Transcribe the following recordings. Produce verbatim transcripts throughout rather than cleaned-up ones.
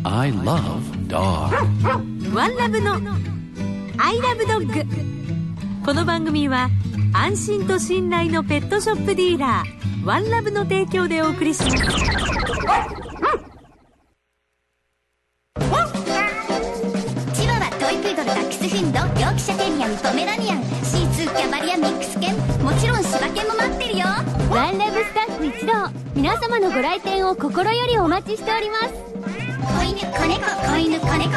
I love dog. ワンラブの I love dog。 この番組は安心と信頼のペットショップディーラーワンラブの提供でお送りします。 チワワ、トイプードル、ダックスフンド、ヨークシャテリアン、ポメラニアン、シーツー、キャバリア、ミックス犬、もちろん柴犬も待ってるよ。 ワンラブスタッフ一同、皆様のご来店を心よりお待ちしております。 子犬、子猫、子犬、子猫、ペットショップワンラ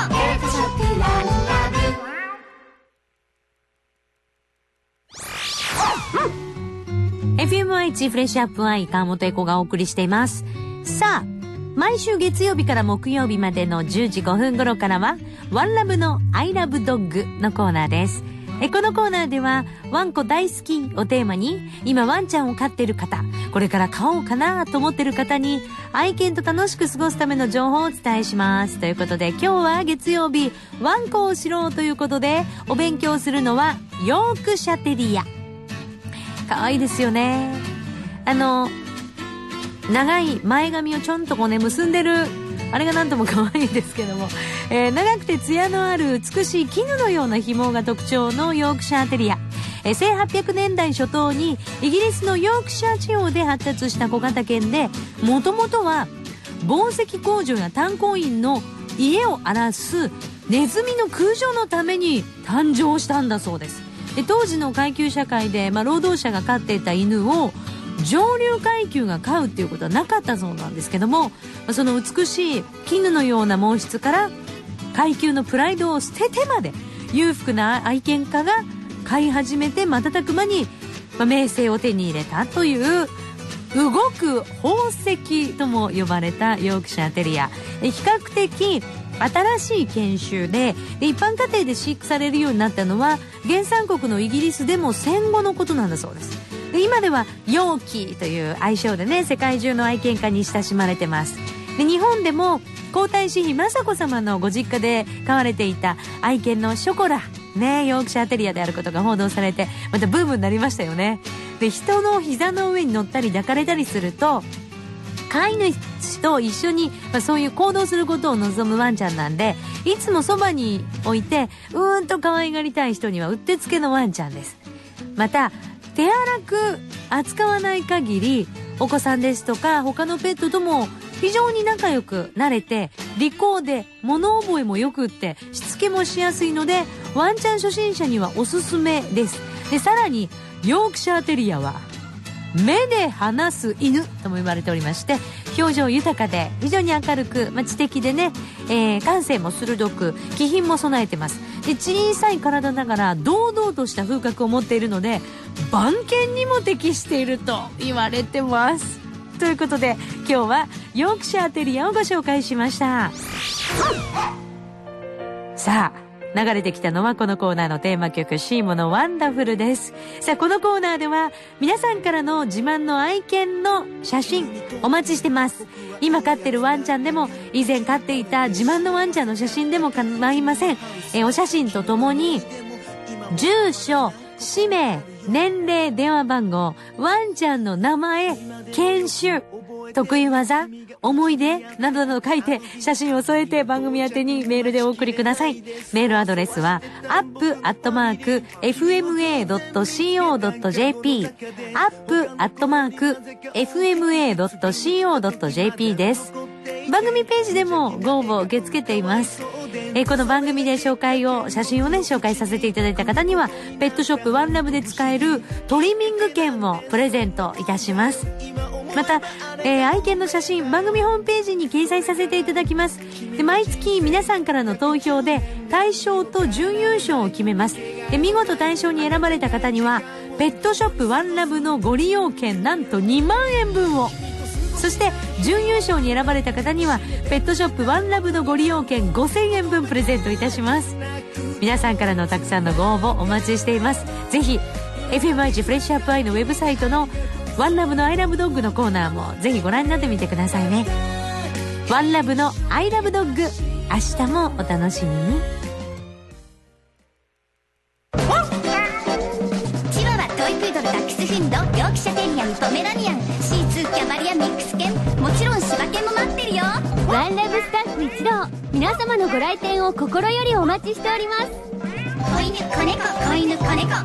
ブ。エフエムアイ フレッシュアップアイ川本恵子がお送りしています。さあ、毎週月曜日から木曜日までのじゅうじごふん頃からはワンラブの I love dog のコーナーです。えこのコーナーではワンコ大好きをテーマに、今ワンちゃんを飼っている方、これから飼おうかなと思っている方に愛犬と楽しく過ごすための情報をお伝えします。ということで今日は月曜日、ワンコを知ろうということでお勉強するのはヨークシャテリア。可愛いですよね。あの長い前髪をちょんとこうね結んでるあれがなんとも可愛いんですけども、えー、長くて艶のある美しい絹のような紐が特徴のヨークシャーテリア。えー、せんはっぴゃくねんだい初頭にイギリスのヨークシャー地方で発達した小型犬で、もともとは紡績工場や炭鉱員の家を荒らすネズミの空所のために誕生したんだそうです。で当時の階級社会で、まあ、労働者が飼っていた犬を上流階級が飼うっていうことはなかったそうなんですけども、その美しい絹のような毛質から階級のプライドを捨ててまで裕福な愛犬家が飼い始めて、瞬く間に、まあ、名声を手に入れたという動く宝石とも呼ばれたヨークシャーテリア。比較的新しい犬種 で, で一般家庭で飼育されるようになったのは原産国のイギリスでも戦後のことなんだそうです。で今ではヨーキーという愛称でね、世界中の愛犬家に親しまれてます。で日本でも皇太子妃雅子さまのご実家で飼われていた愛犬のショコラね、ヨークシャーテリアであることが報道されて、またブームになりましたよね。で人の膝の上に乗ったり抱かれたりすると、飼い主と一緒に、まあ、そういう行動することを望むワンちゃんなんで、いつもそばに置いてうーんと可愛がりたい人にはうってつけのワンちゃんです。また手荒く扱わない限り、お子さんですとか他のペットとも非常に仲良くなれて、利口で物覚えもよくって、しつけもしやすいのでワンちゃん初心者にはおすすめです。でさらにヨークシャーテリアは目で話す犬とも言われておりまして、表情豊かで非常に明るく、まあ、知的でね、えー、感性も鋭く気品も備えてます。で小さい体ながら堂々とした風格を持っているので、番犬にも適していると言われてます。ということで今日はヨークシャーテリアをご紹介しました。さあ流れてきたのはこのコーナーのテーマ曲、シーモのワンダフルです。さあこのコーナーでは皆さんからの自慢の愛犬の写真お待ちしてます。今飼ってるワンちゃんでも、以前飼っていた自慢のワンちゃんの写真でも構いません。えお写真とともに住所、氏名、年齢、電話番号、ワンちゃんの名前、犬種、得意技、思い出などなど書いて写真を添えて番組宛てにメールでお送りください。メールアドレスは アップ アットマーク エフエムエー ドット シーオー ドット ジェーピー アップ アットマーク エフエムエー ドット シーオー ドット ジェーピー です。番組ページでもご応募受け付けています。えー、この番組で紹介を写真をね紹介させていただいた方にはペットショップワンラブで使えるトリミング券もプレゼントいたします。また、えー、愛犬の写真番組ホームページに掲載させていただきます。で毎月皆さんからの投票で大賞と準優勝を決めます。で見事大賞に選ばれた方にはペットショップワンラブのご利用券なんとにまんえんぶんを、そして準優勝に選ばれた方にはペットショップワンラブのご利用券ごせんえんぶんプレゼントいたします。皆さんからのたくさんのご応募お待ちしています。ぜひ エフエムアイ フレッシュアップアイのウェブサイトのワンラブのアイラブドッグのコーナーもぜひご覧になってみてくださいね。ワンラブのアイラブドッグ、明日もお楽しみに。 チワワ、トイプードル、ダックスフンド、ヨークシャテリアン、ポメラニアン、シーツー、キャバリア、ミックス犬、もちろん柴犬も待ってるよ。 ワンラブスタッフ夫一同、皆様のご来店を心よりお待ちしております。 子犬子猫子犬子猫ペットショップワンラ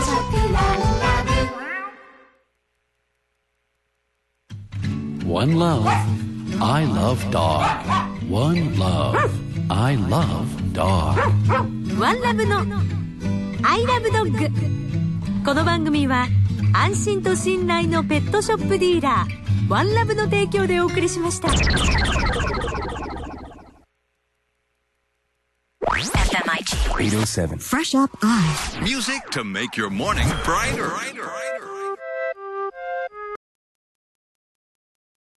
ブ One love, I love dog. One love, I love dog. ワンラブのアイラブドッグ。この番組は安心と信頼のペットショップディーラーワンラブの提供でお送りしました。 エフエムアイジー eight oh seven Fresh Up Eye. Music to make your morning brighter. brighter.